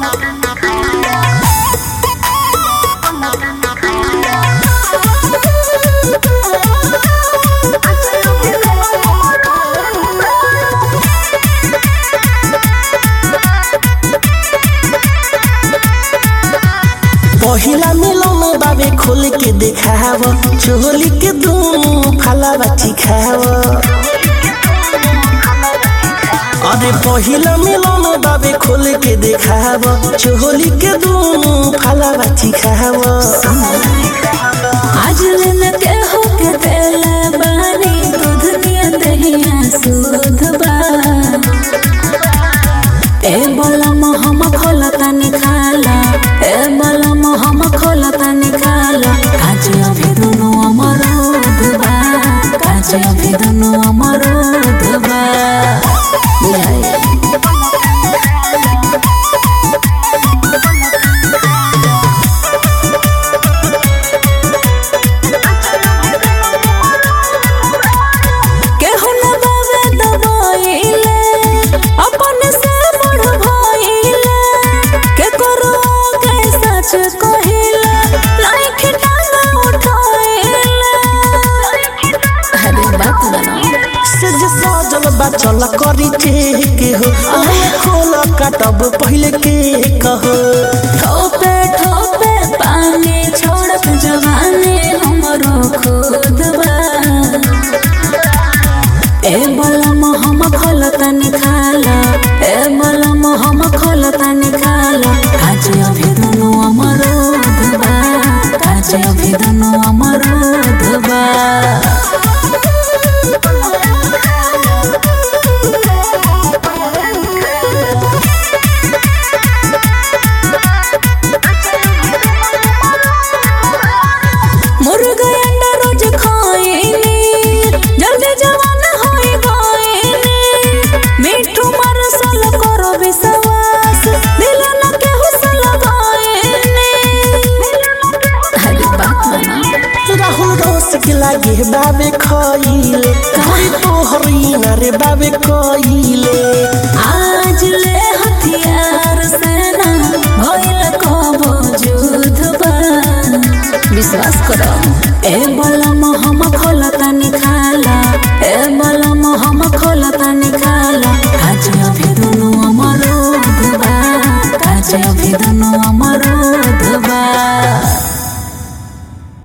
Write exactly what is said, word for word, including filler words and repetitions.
पहिला मिलन बाबे खोल के देखाव चोली के दूं फलावा चिखाव। अरे पहिला मिलन बाबे खोल के देखाव चोली के दूं फलावा चिखाव। आज लेने के हो के तेला बानी दूध के दहिया सूद बा। ए बोला मोहम खोलता निकाला ए बोला मोहम खोलता निकाला काज अभी दुनु अमरूद बा काज अभी दुनु अमरूद बा। केहू न बावे दबाइले अपन से बड़ भइले के करो के सच कहिला लाइक टांगा उठाइले। अरे बात बना सज सजल बचल करी के हो खोल काटब पहले के कहो। ठोपे ठोपे पानी छोड़त जवानी हमरो खुद बा। ए बोला मोहम खोलता निकाला ए बोला मोहम खोलता निकाला काज अभी दुनु अमरूद बा काज अभी दुनु अमरूद बा। मुर्गा अंडा रोज खाइनी जल्दी जवान होई गइनी मिठू मरसल करो विश्वास दिल न के हुसल गइनी। अरे बात बना राहुल रोस के लागे बाबे खइले कोई तोहरी ना रे बाबे कइले। आज ले हथियार सेना भइल को वजूद बा विश्वास करो।